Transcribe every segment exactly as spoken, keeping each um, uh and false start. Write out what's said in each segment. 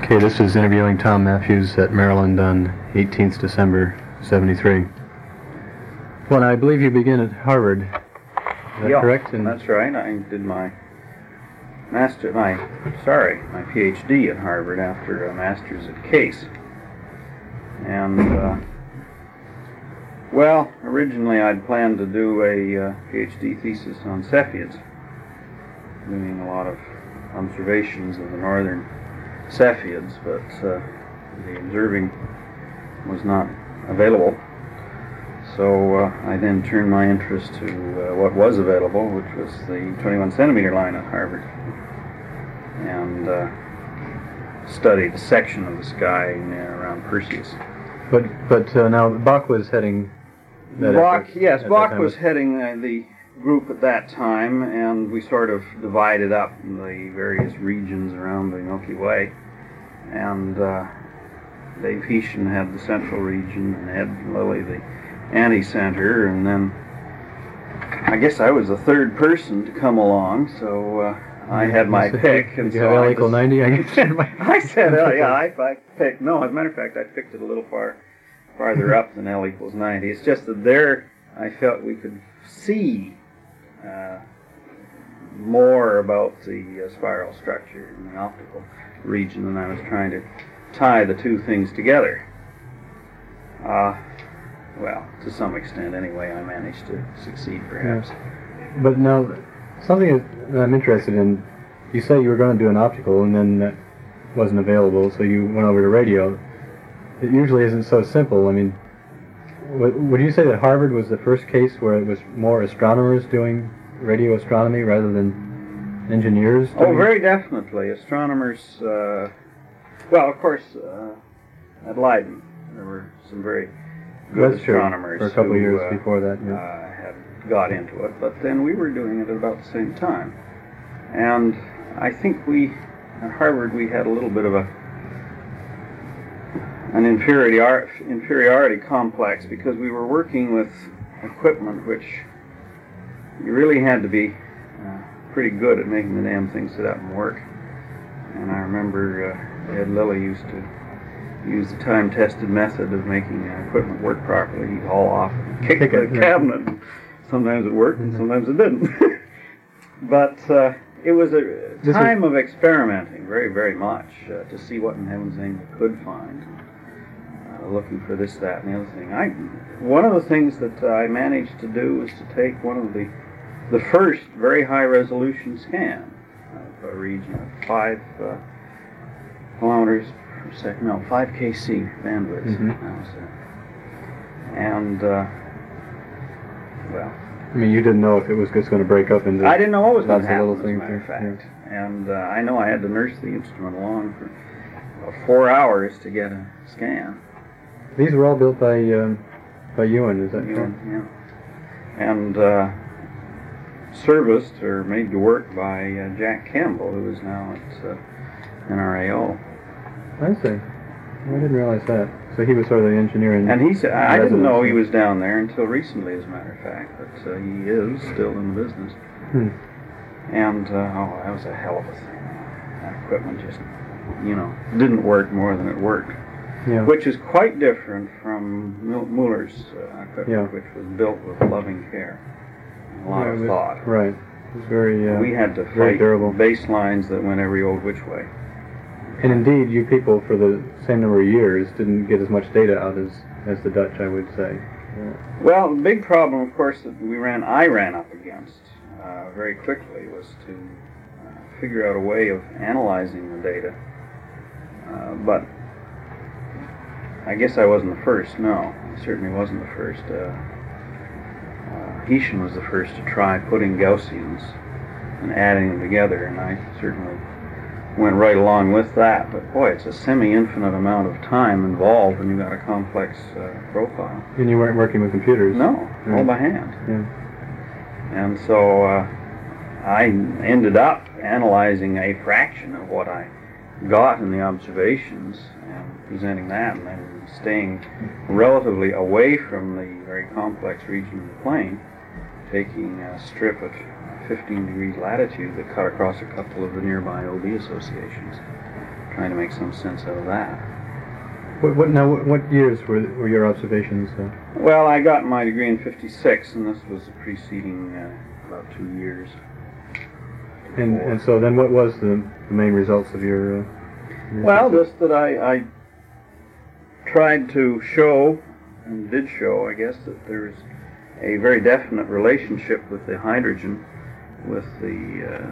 Okay, this is interviewing Tom Matthews at Maryland on eighteenth December seventy-three. Well, I believe you began at Harvard. Is that yeah, correct? And that's right. I did my master, my sorry, my PhD at Harvard after a master's at Case. And uh, well, originally I'd planned to do a uh, PhD thesis on Cepheids, doing a lot of observations of the northern Cepheids, but uh, the observing was not available. So uh, I then turned my interest to uh, what was available, which was the twenty-one centimeter line at Harvard, and uh, studied a section of the sky uh, around Perseus. But but uh, now Bach was heading that Bach, effort yes, at Bach that time. was heading uh, the group at that time, and we sort of divided up the various regions around the Milky Way. And uh, Dave Heshin had the central region, and Ed Lilly the anti-center, and then I guess I was the third person to come along, so uh, I had my pick. Did And you so have L I equal just- ninety? I guess. I said, oh, yeah, I, I picked. No, as a matter of fact, I picked it a little far farther up than L equals ninety. It's just that there I felt we could see uh, more about the uh, spiral structure in the optical region than I was trying to tie the two things together. Uh, well, to some extent anyway, I managed to succeed perhaps. Yeah. But now, something that I'm interested in, you say you were going to do an optical and then that wasn't available, so you went over to radio. It usually isn't so simple. I mean, w- would you say that Harvard was the first case where it was more astronomers doing radio astronomy rather than engineers? Oh, doing very definitely. Astronomers, uh, well, of course, uh, at Leiden, there were some very good That's true. astronomers For a couple who of years uh, before that, yeah. uh, had got into it, but then we were doing it at about the same time. And I think we, at Harvard, we had a little bit of a an inferiority, inferiority complex because we were working with equipment which you really had to be uh, pretty good at making the damn thing sit up and work. And I remember uh, Ed Lilly used to use the time-tested method of making uh, equipment work properly. He'd haul off and kick, Kick the it, yeah. cabinet. Sometimes it worked and sometimes it didn't. But uh, it was a This time of experimenting very, very much uh, to see what in heaven's name we could find. Uh, looking for this, that, and the other thing. I, one of the things that uh, I managed to do was to take one of the the first very high-resolution scan of a region of five uh, kilometers per second, no, five K C bandwidth. Mhm. That was it. And, uh, well, I mean, you didn't know if it was just going to break up into... I didn't know what was going lots to of happen, little as a things, matter of yeah. fact. And uh, I know I had to nurse the instrument along for about four hours to get a scan. These were all built by um, by Ewan, is that You correct? know, yeah. And uh, serviced or made to work by uh, Jack Campbell, who is now at uh, N R A O. I see. I didn't realize that. So he was sort of the engineering... And he said, I I didn't know he resident. was down there until recently, as a matter of fact, but uh, he is still in the business. Hmm. And, uh, oh, that was a hell of a thing. That equipment just, you know, didn't work more than it worked. Yeah. Which is quite different from Mil- Mueller's uh, equipment, Yeah. which was built with loving care and a lot Yeah, of it was- thought. Right. It was very... Uh, We had to very fight durable. baselines that went every old which way. And indeed, you people, for the same number of years, didn't get as much data out as, as the Dutch, I would say. Yeah. Well, the big problem, of course, that we ran, I ran up against uh, very quickly was to uh, figure out a way of analyzing the data. Uh, but I guess I wasn't the first. No, I certainly wasn't the first. Uh, uh, Heshin was the first to try putting Gaussians and adding them together, and I certainly went right along with that. But boy, it's a semi-infinite amount of time involved when you've got a complex uh, profile. And you weren't working with computers? No, Yeah. all by hand. Yeah. And so uh, I ended up analyzing a fraction of what I got in the observations and presenting that, and then staying relatively away from the very complex region of the plane, taking a strip at fifteen degrees latitude that cut across a couple of the nearby O B associations, trying to make some sense out of that. What, what now? What, what years were were your observations? Uh? Well, I got my degree in fifty-six, and this was the preceding uh, about two years. And and so then, what was the, the main results of your? Uh, your well, thesis? just that I, I tried to show, and did show, I guess, that there is a very definite relationship with the hydrogen, with the uh,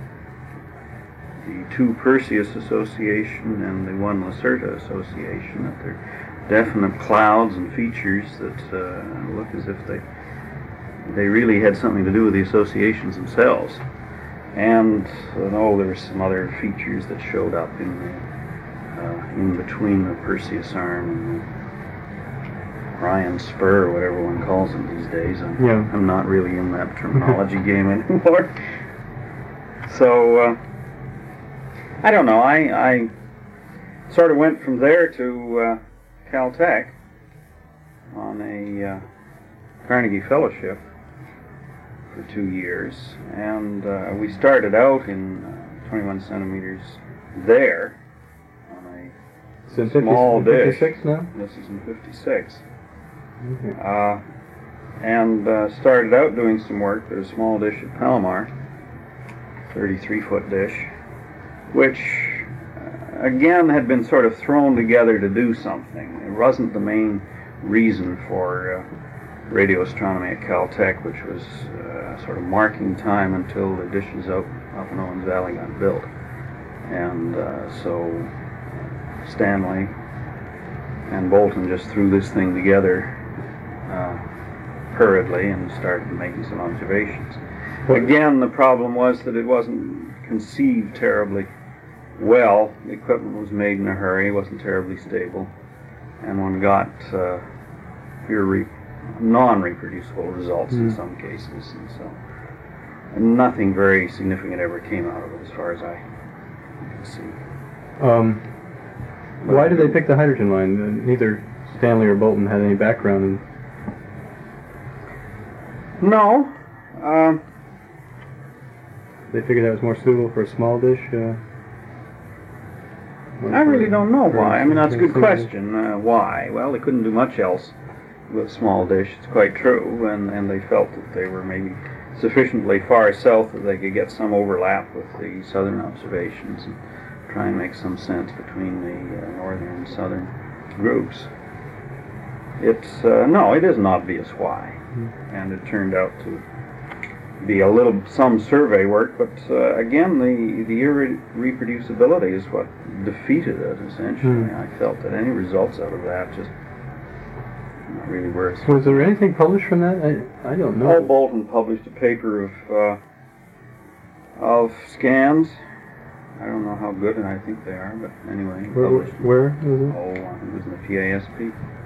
the two Perseus association and the one Lacerta association, that there are definite clouds and features that uh, look as if they they really had something to do with the associations themselves. And uh, oh, there were some other features that showed up in the, uh, in between the Perseus arm and the Orion spur, or whatever one calls them these days. I'm, Yeah. I'm not really in that terminology game anymore. So. Uh, I don't know, I, I sort of went from there to uh, Caltech on a uh, Carnegie Fellowship for two years, and uh, we started out in uh, twenty-one centimeters there on a So in small fifty, dish. fifty-six now? This is in fifty-six. Okay. Uh, and uh, started out doing some work at a small dish at Palomar, thirty-three foot dish, which uh, again had been sort of thrown together to do something. It wasn't the main reason for uh, radio astronomy at Caltech, which was uh, sort of marking time until the dishes up, up in Owens Valley got built. And uh, so Stanley and Bolton just threw this thing together uh, hurriedly and started making some observations. Again, the problem was that it wasn't conceived terribly well. The equipment was made in a hurry, wasn't terribly stable, and one got uh, irre- non-reproducible results Mm. in some cases, and so and nothing very significant ever came out of it, as far as I can see. Um, why did they pick the hydrogen line? Uh, neither Stanley or Bolton had any background in. No. Um, They figured that was more suitable for a small dish. Uh, or I really for- don't know for why. I mean, that's a good single dish. question. Uh, why? Well, they couldn't do much else with a small dish. It's quite true, and, and they felt that they were maybe sufficiently far south that they could get some overlap with the southern observations and try and make some sense between the uh, northern and southern groups. It's uh, no, it isn't obvious why, Mm. and it turned out to be a little some survey work, but uh, again, the the irre- reproducibility is what defeated it. Essentially, Hmm. I felt that any results out of that just not really worth. Was there anything published from that? I I don't know. Paul Bolton published a paper of uh, of scans. I don't know how good, and I think they are, but anyway, he Where, published. where was it? Oh, I think it was in the P A S P.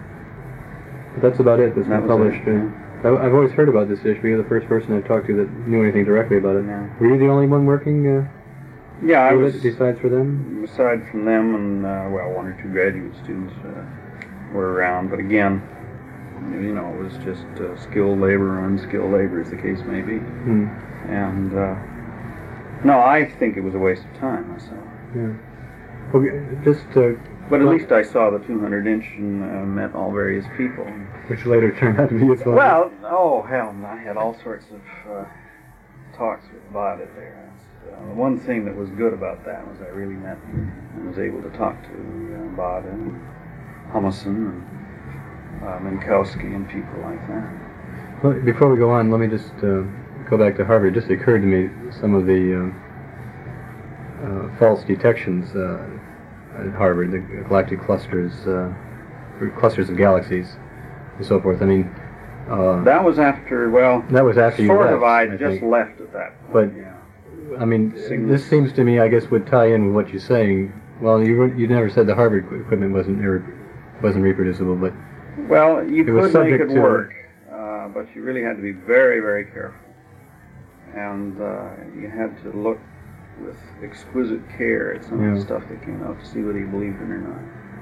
But that's about it. That's That been was published. it, uh, I- I've always heard about this dish, but you're the first person I've talked to that knew anything directly about it. Yeah. Were you the only one working uh, Yeah, I with was. it besides for them? Aside from them and, uh, well, one or two graduate students uh, were around, but again, you know, it was just uh, skilled labor or unskilled labor, as the case may be. Hmm. And, uh, no, I think it was a waste of time myself. Yeah. Okay, just uh, But at Well- least I saw the two hundred inch and uh, met all various people. which later turned out to be useful. Well, oh, hell, I had all sorts of uh, talks with Bada there. Uh, the one thing that was good about that was I really met and was able to talk to uh, Bada and Humison and uh, Minkowski and people like that. Well, before we go on, let me just uh, go back to Harvard. It just occurred to me some of the um, uh, false detections uh, at Harvard, the galactic clusters, uh, or clusters of galaxies, and so forth. I mean, uh, That was after, well, that was after you sort left, of I, I just think. left at that point. But yeah. I mean, Signals. this seems to me, I guess, would tie in with what you're saying. Well, you were- you never said the Harvard equi- equipment wasn't irre- wasn't reproducible, but Well, you It was could make subject it to- work, uh, but you really had to be very, very careful. And uh, you had to look with exquisite care at some of the Yeah. stuff that came out to see whether you believed it or not.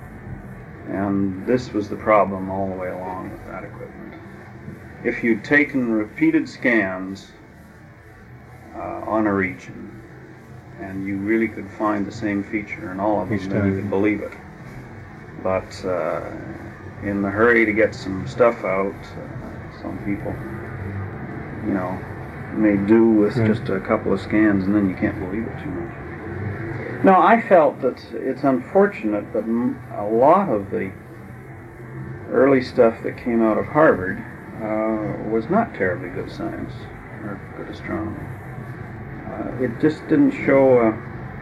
And this was the problem all the way along with that equipment. If you'd taken repeated scans uh, on a region and you really could find the same feature in all of them, Each then you time. could believe it. But uh, in the hurry to get some stuff out, uh, some people, you know, may do with Right. just a couple of scans, and then you can't believe it too much. No, I felt that it's unfortunate that m- a lot of the early stuff that came out of Harvard uh, was not terribly good science or good astronomy. Uh, it just didn't show a,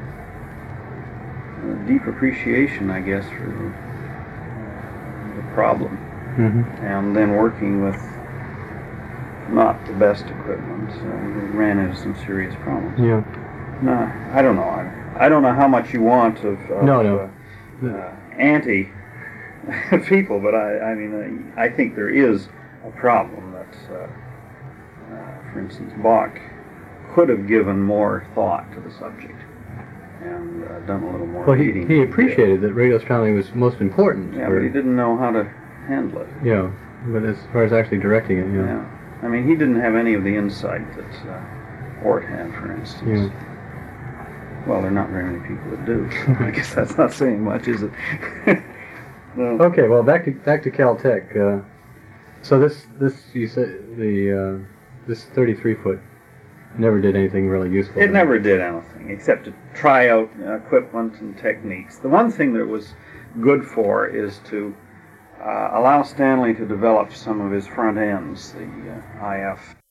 a deep appreciation, I guess, for the, the problem. Mm-hmm. And then working with not the best equipment, uh, we ran into some serious problems. Yeah. No, I don't know. I, I don't know how much you want of, of No, no. Uh, uh, anti people, but I, I mean, uh, I think there is a problem that, uh, uh, for instance, Bach could have given more thought to the subject and uh, done a little more Well, he, reading. he appreciated that radio astronomy was most important. Yeah, for, but he didn't know how to handle it. Yeah, but as far as actually directing it, yeah. Yeah. I mean, he didn't have any of the insight that uh, Ort had, for instance. Yeah. Well, there are not very many people that do. I guess that's not saying much, is it? No. Okay, well, back to back to Caltech. Uh, so this this you said the uh, this thirty-three foot never did anything really useful. It never did anything except to try out uh, equipment and techniques. The one thing that it was good for is to uh, allow Stanley to develop some of his front ends, the uh, I F